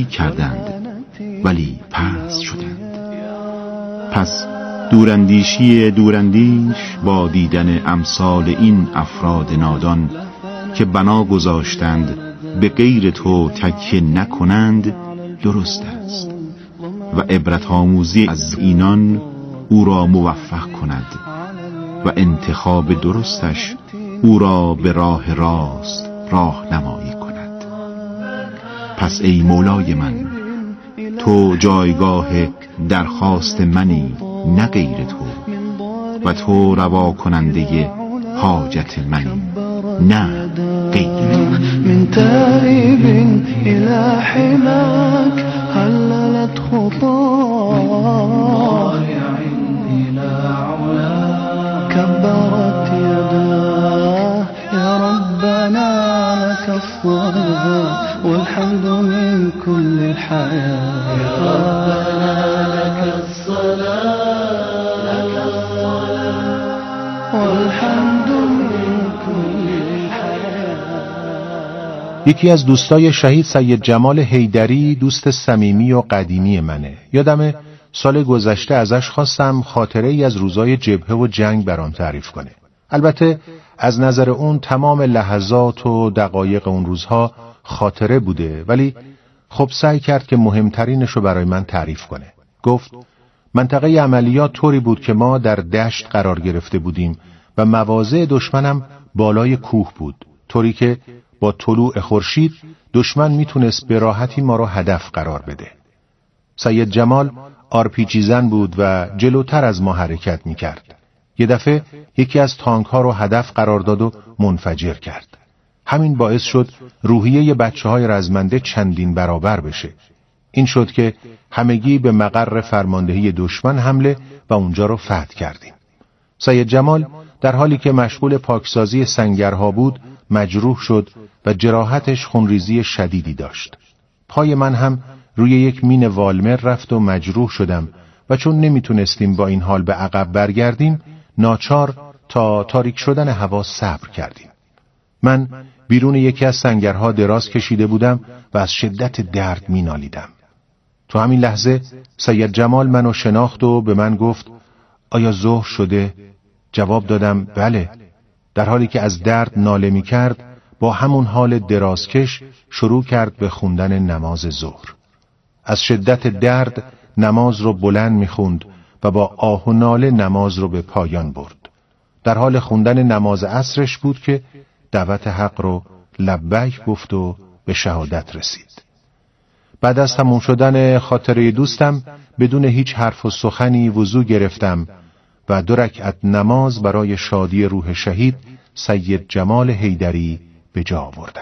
کردند ولی پست شدند. پس دوراندیش با دیدن امثال این افراد نادان که بنا گذاشتند به غیر تو تکیه نکنند درست است و عبرت آموزی از اینان او را موفق کند و انتخاب درستش او را به راه راست راهنمایی کند. پس ای مولای من، تو جایگاه درخواست منی نه غیر تو، و تو روا کننده حاجت منی نه غیر تو. من تائب الى حماك هللت خطاه الى علاك كبرت يداه يا ربنا لك الصلاة والحمد من كل الحياة. يا ربنا لك الصلاة والحمد من كل الحياة. یکی از دوستای شهید سید جمال حیدری دوست صمیمی و قدیمی منه. یادمه سال گذشته ازش خواستم خاطره ای از روزای جبهه و جنگ برام تعریف کنه. البته از نظر اون تمام لحظات و دقایق اون روزها خاطره بوده، ولی خب سعی کرد که مهمترینشو برای من تعریف کنه. گفت منطقه عملیات طوری بود که ما در دشت قرار گرفته بودیم و مواضع دشمنم بالای کوه بود، طوری که با طلوع خورشید دشمن میتونست به راحتی ما رو هدف قرار بده. سید جمال آرپیجی زن بود و جلوتر از ما حرکت میکرد. یه دفعه یکی از تانک ها رو هدف قرار داد و منفجر کرد. همین باعث شد روحیه بچه‌های رزمنده چندین برابر بشه. این شد که همگی به مقر فرماندهی دشمن حمله و اونجا رو فتح کردیم. سید جمال در حالی که مشغول پاکسازی سنگرها بود مجروح شد و جراحتش خونریزی شدیدی داشت. پای من هم روی یک مین والمر رفت و مجروح شدم و چون نمیتونستیم با این حال به عقب برگردیم ناچار تا تاریک شدن هوا صبر کردیم. من بیرون یکی از سنگرها دراز کشیده بودم و از شدت درد مینالیدم. تو همین لحظه سید جمال منو شناخت و به من گفت آیا ظهر شده؟ جواب دادم بله. در حالی که از درد ناله می کرد با همون حال درازکش شروع کرد به خوندن نماز ظهر. از شدت درد نماز رو بلند می خوند و با آه و ناله نماز رو به پایان برد. در حال خوندن نماز عصرش بود که دعوت حق رو لبیک گفت و به شهادت رسید. بعد از تموم شدن خاطره دوستم بدون هیچ حرف و سخنی وضو گرفتم و 2 رکعت نماز برای شادی روح شهید سید جمال حیدری به جا آوردم.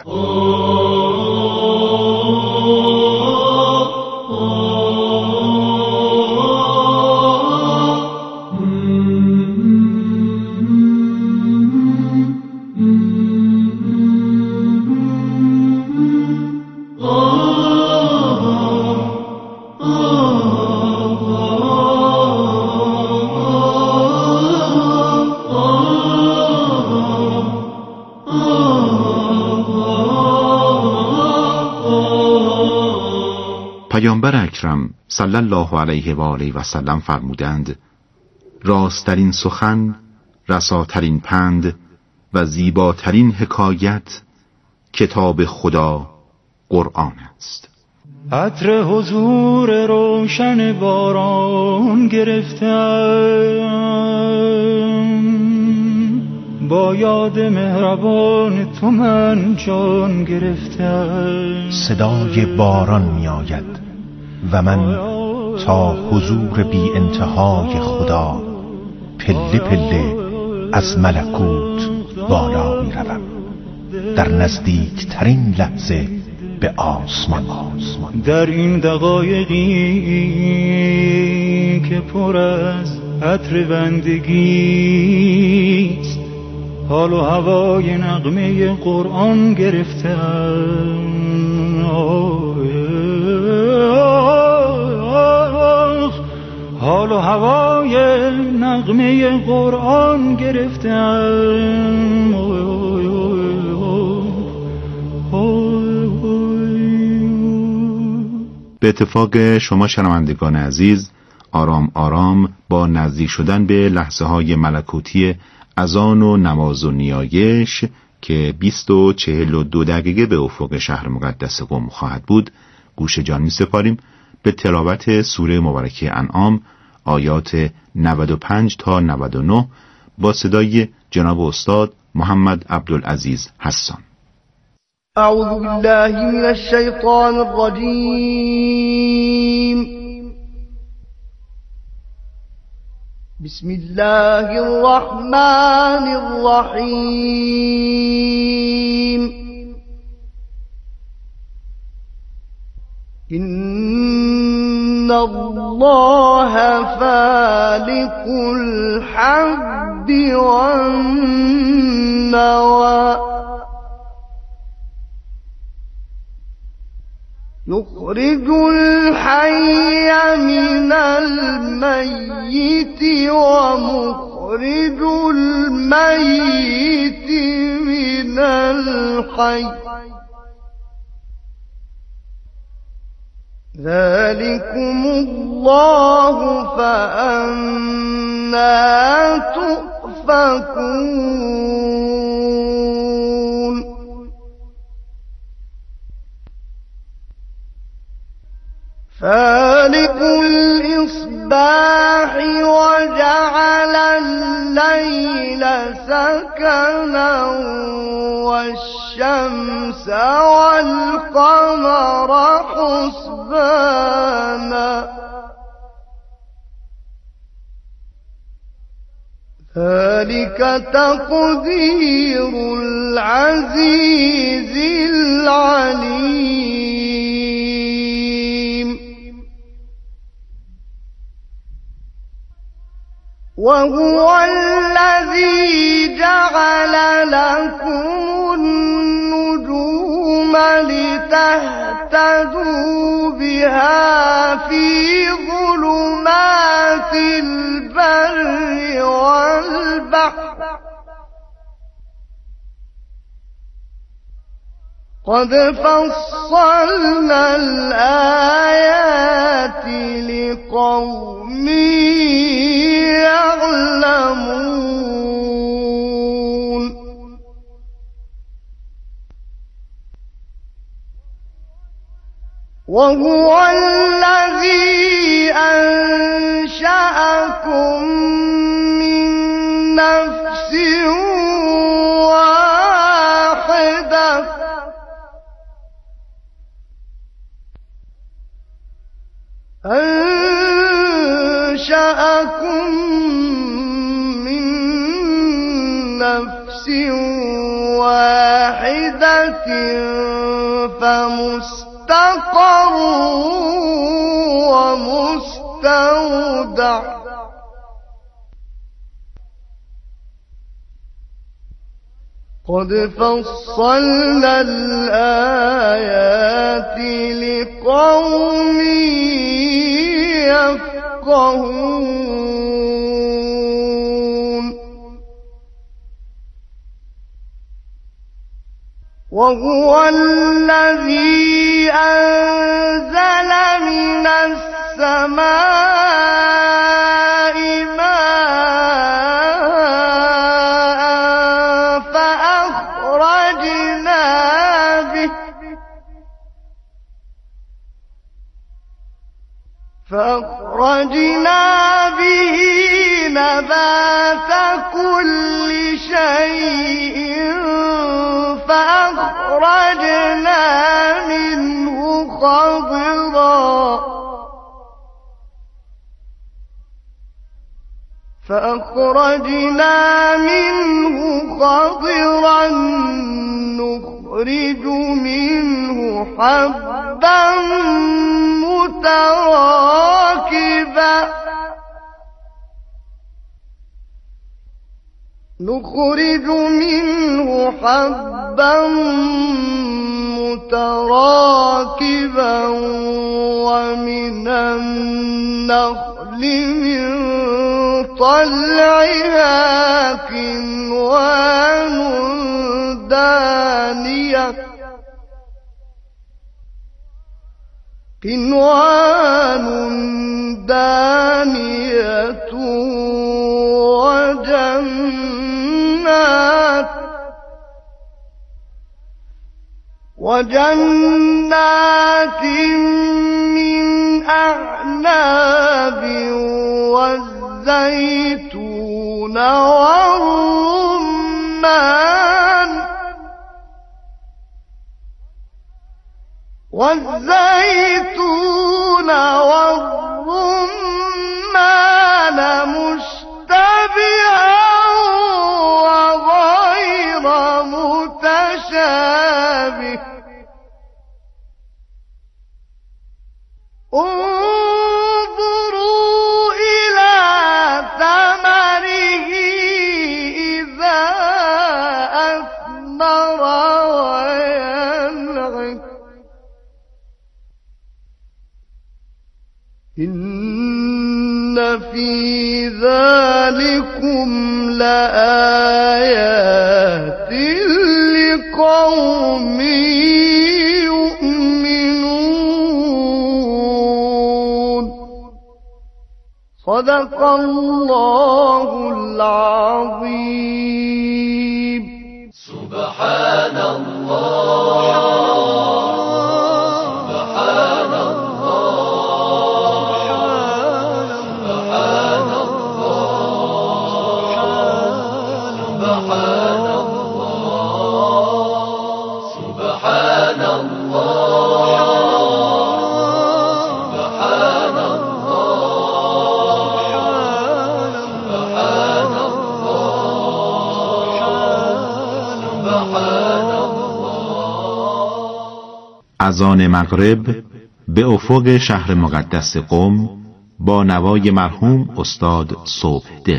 پیامبر اکرم صلی الله علیه و آله و سلم فرمودند راستترین سخن، رساترین پند و زیباترین حکایت کتاب خدا قرآن است. عطر حضور روشن باران گرفتم، با یاد مهربان تو من جان گرفتم. صدای باران می آید و من تا حضور بی انتهای خدا پله پله از ملکوت بالا می روم، در نزدیک ترین لحظه به آسمان. در این دقایقی که پر از عطر بندگیست، حال و هوای نغمه قرآن گرفتم. حال و هوای نغمه قرآن گرفتم. به اتفاق شما شنوندگان عزیز، آرام آرام با نزدیک شدن به لحظه های ملکوتی اذان و نماز و نیایش که 20 و 42 دقیقه به افق شهر مقدس قم خواهد بود، گوش جان می سپاریم به تلاوت سوره مبارکه انعام آیات 95 تا 99 با صدای جناب استاد محمد عبدالعزیز حسان. اعوذ بالله من الشیطان الرجیم. بسم الله الرحمن الرحیم. إن الله فالق الحب والنوى يخرج الحي من الميت ومخرج الميت من الحي ذلكم الله فأنا تؤفكون. فالق الإصباح وجعل الليل سكنا والشمس والقمر حسبانا ذلك تقدير العزيز العليم. وهو الذي جعل لكم النجوم لتهتدوا بها في ظلمات البر والبحر قد فصلنا الآيات لقوم يعلمون. وهو الذي أنشأكم من نفس واحدة أنشأكم من نفس واحدة فمستقر ومستودع قد فصلنا الآيات لقوم يفقهون. وهو الذي أنزل من السماء ماء فأخرجنا به نبات كل شيء فأخرجنا منه خضرا نخرج منه حبا متراكبا ومن النخل من طلعها كنوان قنوان دانية وجنات من أعناب والزيتون والرمان مشتبها وغير متشابه انظروا إلى ثمره إذا أثمر وينعم إن في ذلكم لآيات لقوم يؤمنون. صدق الله العظيم. سبحان الله. اذان مغرب به افق شهر مقدس قم با نوای مرحوم استاد صبحدل.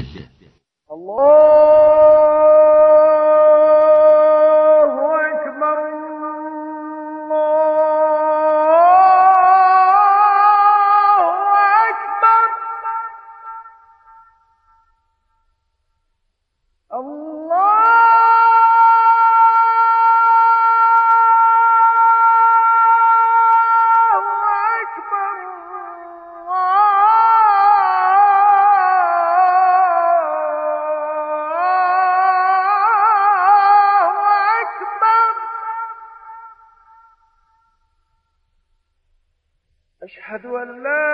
أشهد أن لا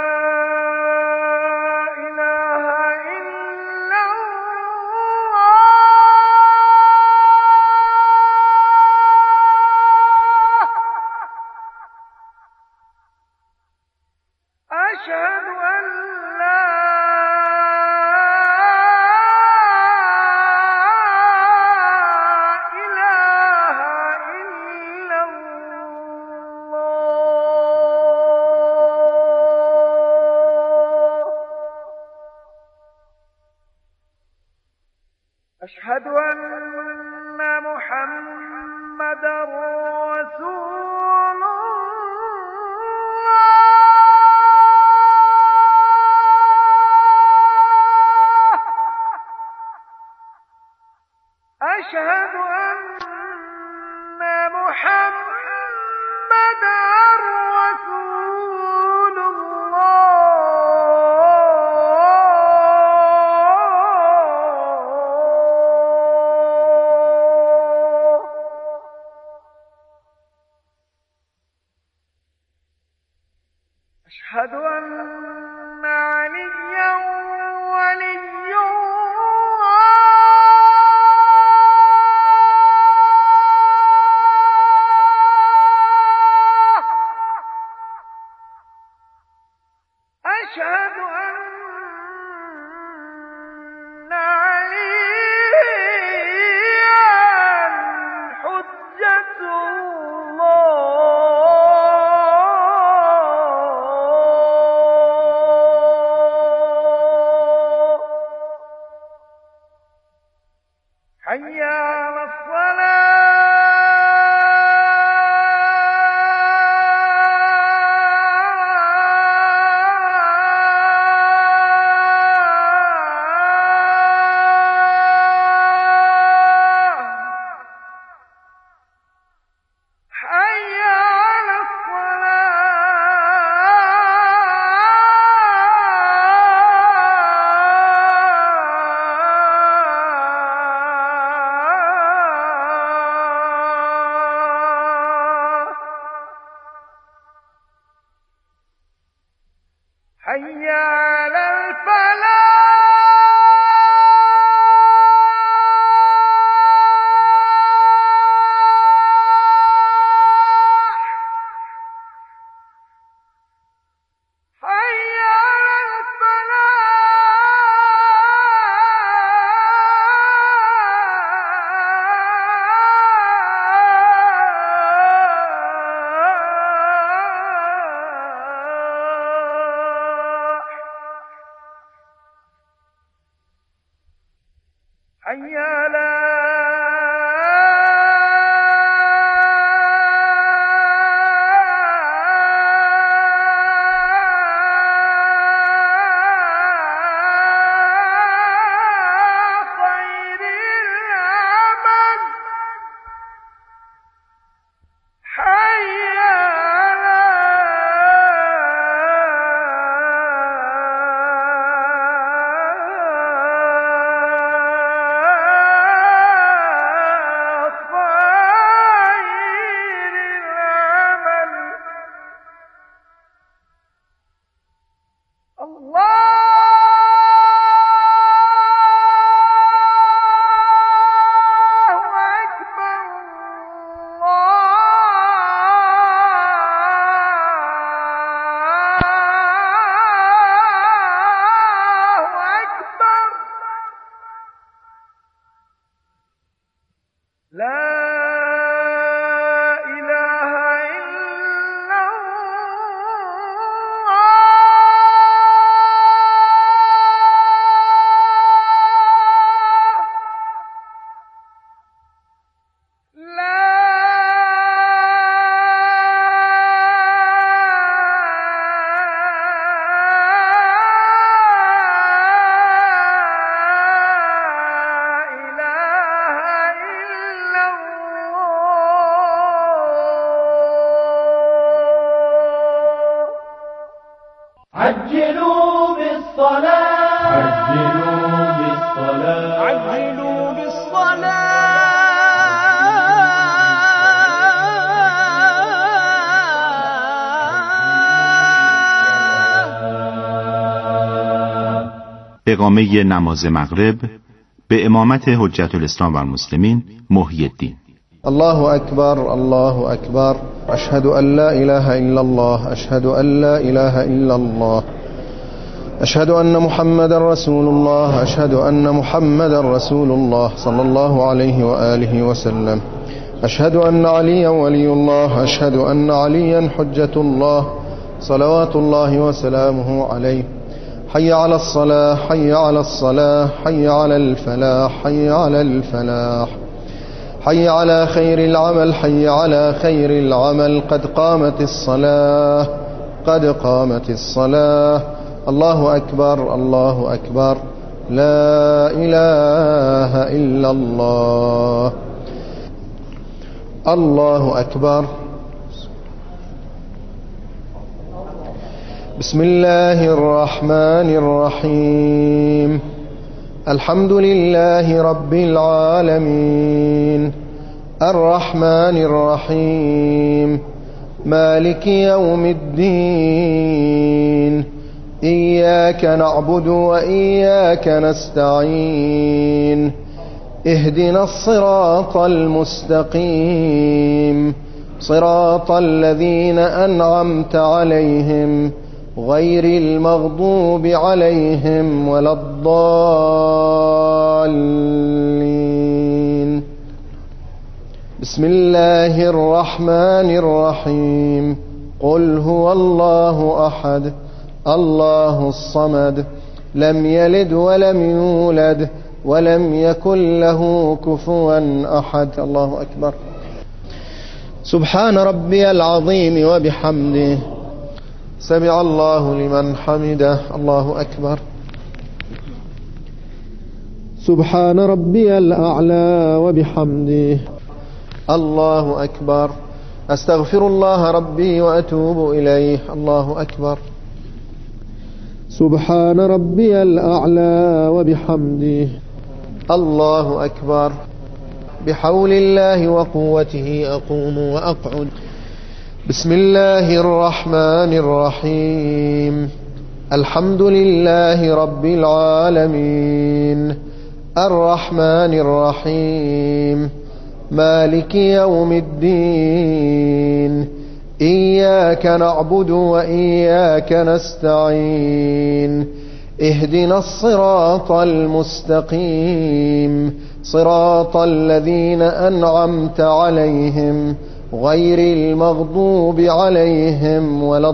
إله إلا الله. أشهد أن لا أشهد أن محمدا رسول الله. أشهد أن محمدا رسول أشهد أن عليا ولي الله. أشهد أن عليا حجة حي على الصلاة. حي على الفلاح حي على خير العمل حي على عجلوا بالصلاة عجلوا بالصلاة عجلوا اقامه نماز مغرب به امامت حجت الاسلام و المسلمین محی الدین. الله أكبر الله أكبر أشهد أن لا إله إلا الله أشهد أن لا إله إلا الله أشهد أن محمد رسول الله أشهد أن محمد رسول الله صلى الله عليه وآله وسلم أشهد أن عليا ولي الله أشهد أن عليا حجة الله صلوات الله وسلامه عليه. حي على الصلاة حي على الصلاة حي على الفلاح حي على الفلاح حي على خير العمل حي على خير العمل قد قامت الصلاة قد قامت الصلاة. الله أكبر الله أكبر لا إله إلا الله. الله أكبر. بسم الله الرحمن الرحيم الحمد لله رب العالمين الرحمن الرحيم مالك يوم الدين إياك نعبد وإياك نستعين اهدنا الصراط المستقيم صراط الذين أنعمت عليهم غير المغضوب عليهم ولا الضالين. بسم الله الرحمن الرحيم قل هو الله أحد الله الصمد لم يلد ولم يولد ولم يكن له كفوا أحد. الله أكبر. سبحان ربي العظيم وبحمده سمع الله لمن حمده. الله أكبر. سبحان ربي الأعلى وبحمده. الله أكبر. أستغفر الله ربي وأتوب إليه. الله أكبر. سبحان ربي الأعلى وبحمده. الله أكبر. بحول الله وقوته أقوم وأقعد. بسم الله الرحمن الرحيم الحمد لله رب العالمين الرحمن الرحيم مالك يوم الدين إياك نعبد وإياك نستعين اهدنا الصراط المستقيم صراط الذين أنعمت عليهم غير المغضوب عليهم ولا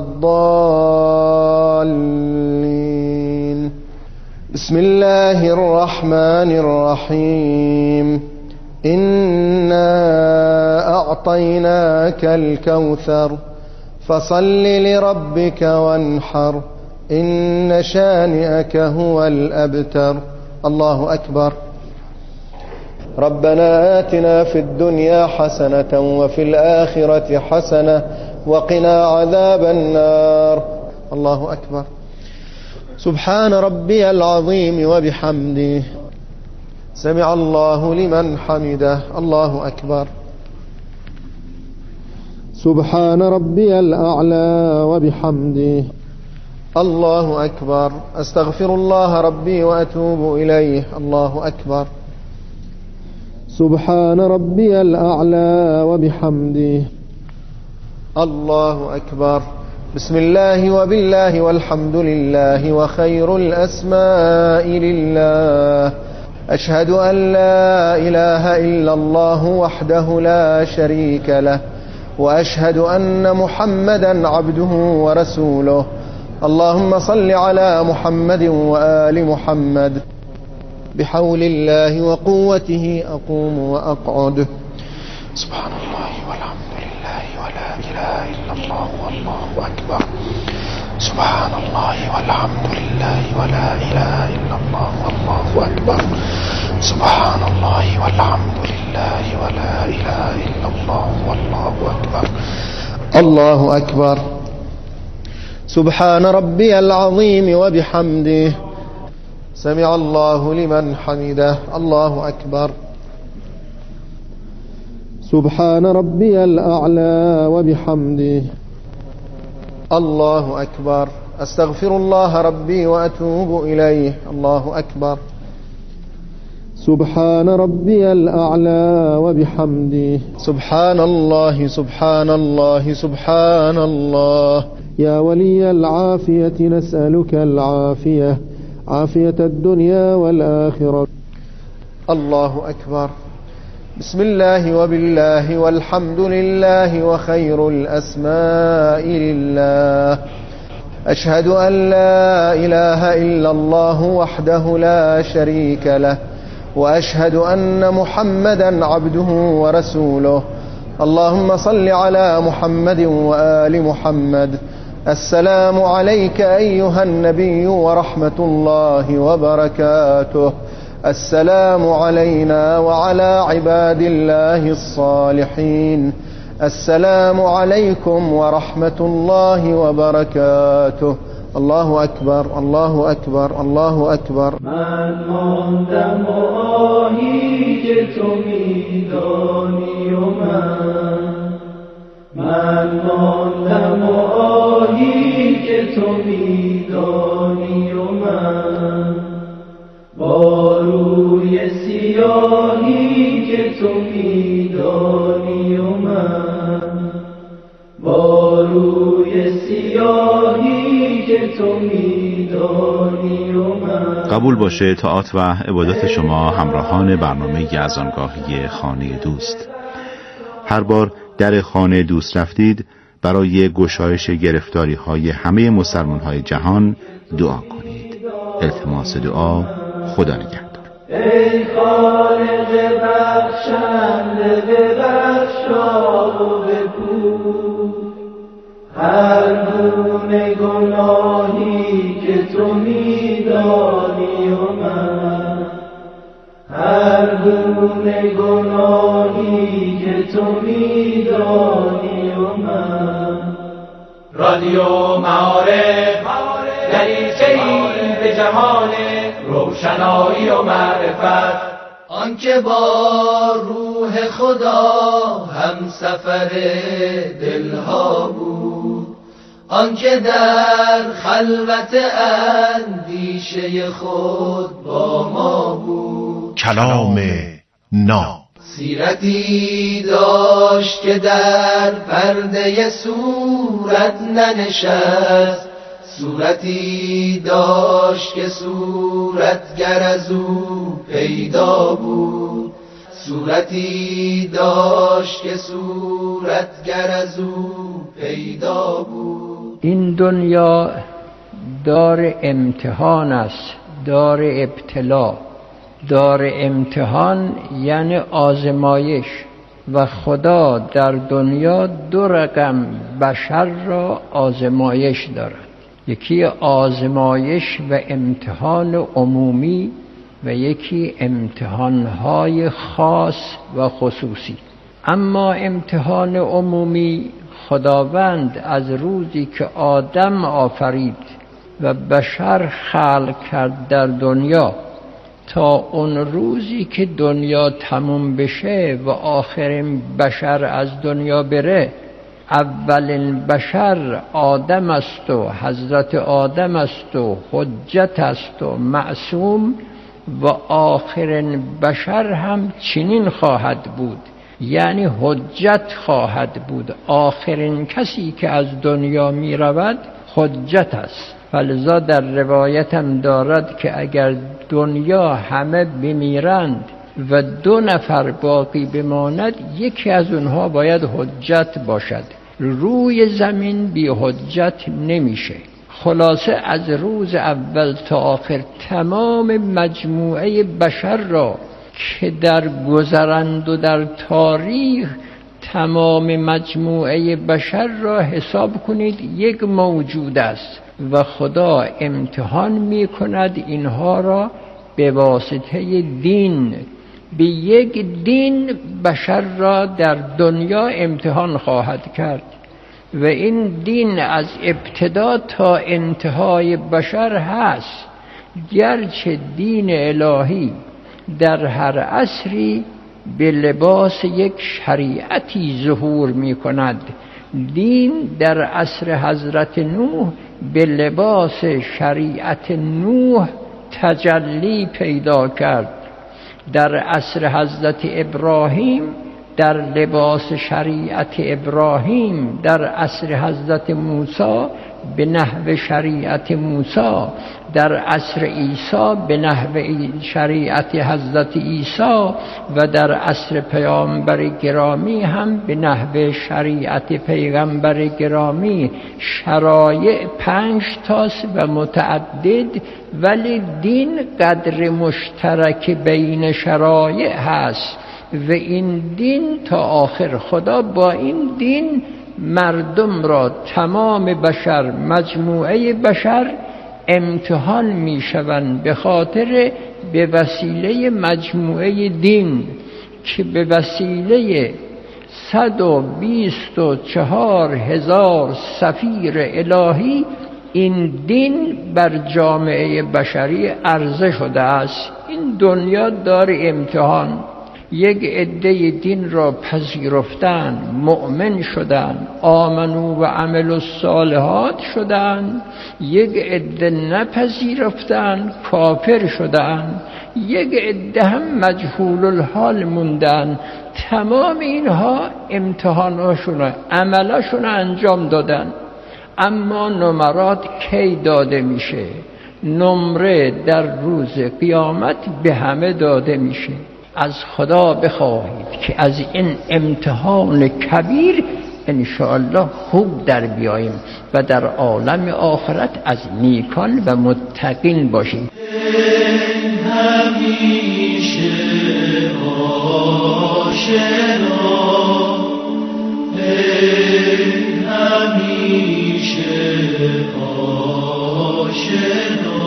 الضالين. بسم الله الرحمن الرحيم إنا أعطيناك الكوثر فصل لربك وانحر إن شانئك هو الأبتر. الله أكبر. ربنا آتنا في الدنيا حسنة وفي الآخرة حسنة وقنا عذاب النار. الله أكبر. سبحان ربي العظيم وبحمده سمع الله لمن حمده. الله أكبر. سبحان ربي الأعلى وبحمده. الله أكبر. أستغفر الله ربي وأتوب إليه. الله أكبر. سبحان ربي الأعلى وبحمده. الله أكبر. بسم الله وبالله والحمد لله وخير الأسماء لله. أشهد أن لا إله إلا الله وحده لا شريك له وأشهد أن محمدا عبده ورسوله. اللهم صل على محمد وآل محمد. بحول الله وقوته أقوم وأقعد. سبحان الله والحمد لله ولا إله إلا الله والله أكبر. سبحان الله والحمد لله ولا إله إلا الله والله أكبر. سبحان الله والحمد لله ولا إله إلا الله والله أكبر. الله أكبر. سبحان ربي العظيم وبحمده سمع الله لمن حمده. الله أكبر. سبحان ربي الأعلى وبحمده. الله أكبر. أستغفر الله ربي وأتوب إليه. الله أكبر. سبحان ربي الأعلى وبحمده. سبحان الله سبحان الله سبحان الله. يا ولي العافية نسألك العافية عافية الدنيا والآخرة. الله أكبر. بسم الله وبالله والحمد لله وخير الأسماء لله. أشهد أن لا إله إلا الله وحده لا شريك له وأشهد أن محمدا عبده ورسوله. اللهم صل على محمد وآل محمد. السلام عليك أيها النبي ورحمة الله وبركاته. السلام علينا وعلى عباد الله الصالحين. السلام عليكم ورحمة الله وبركاته. الله أكبر. الله أكبر. الله أكبر. من ماندم و آهی که تو میدانی و من ماندم و آهی که تو میدانی و من با روی سیاهی که تو میدانی و من با روی سیاهی که تو میدانی و من. قبول باشه طاعات و عبادات شما همراهان برنامه از آنگاهی خانه دوست. هر بار در خانه دوست رفتید برای گشایش گرفتاری های همه مسلمان های جهان دعا کنید. التماس دعا. خدا نگهدار. ای خالق بخشنده ببخشا و بپوش هر گونه گناهی که تو میدانی و من هر گونه گناهی که تو میدانی و من. رادیو معارف دریچه‌ای به جهان روشنایی و معرفت آنکه با روح خدا هم سفر دلها بود آنکه در خلوت اندیشه خود با ما بود. کلام ناب. سیرتی داشت که در پرده صورت ننشست، صورتی داشت که صورتگر از او پیدا بود، صورتی داشت که صورتگر از او پیدا بود. این دنیا دار امتحان است، دار ابتلا. دار امتحان یعنی آزمایش، و خدا در دنیا دو رقم بشر را آزمایش دارد. یکی آزمایش و امتحان عمومی و یکی امتحانهای خاص و خصوصی. اما امتحان عمومی خداوند از روزی که آدم آفرید و بشر خلق کرد در دنیا تا اون روزی که دنیا تموم بشه و آخرین بشر از دنیا بره، اولین بشر آدم است و حضرت آدم است و حجت است و معصوم، و آخرین بشر هم چنین خواهد بود، یعنی حجت خواهد بود. آخرین کسی که از دنیا می رود حجت است. فلذا در روایت هم دارد که اگر دنیا همه بمیرند و 2 نفر باقی بماند، یکی از اونها باید حجت باشد. روی زمین بی حجت نمیشه. خلاصه از روز اول تا آخر تمام مجموعه بشر را که در گذرند و در تاریخ تمام مجموعه بشر را حساب کنید یک موجود است و خدا امتحان می کند اینها را به واسطه دین. به یک دین بشر را در دنیا امتحان خواهد کرد و این دین از ابتدا تا انتهای بشر هست. گرچه دین الهی در هر عصری به لباس یک شریعتی ظهور می کند، دین در عصر حضرت نوح به لباس شریعت نوح تجلی پیدا کرد، در عصر حضرت ابراهیم در لباس شریعت ابراهیم، در عصر حضرت موسی به نحو شریعت موسی، در عصر عیسی به نحو شریعت حضرت عیسی و در عصر پیامبر گرامی هم به نحو شریعت پیغمبر گرامی. شرایع 5 تاست و متعدد، ولی دین قدر مشترک بین شرایع هست و این دین تا آخر. خدا با این دین مردم را، تمام بشر، مجموعه بشر امتحان می شوند به خاطر به وسیله مجموعه دین که به وسیله 124,000 سفیر الهی این دین بر جامعه بشری عرضه شده است. این دنیا دار امتحان. یک عده دین را پذیرفتن، مؤمن شدن، آمنو و عملوا الصالحات شدن. یک عده نپذیرفتن، کافر شدن. یک عده هم مجهول الحال موندن. تمام اینها امتحاناشون، عملاشون انجام دادن. اما نمرات کی داده میشه؟ نمره در روز قیامت به همه داده میشه. از خدا بخواهید که از این امتحان کبیر انشاءالله خوب در بیاییم و در عالم آخرت از نیکان و متقین باشیم. همیشه آشنا، همیشه آشنا.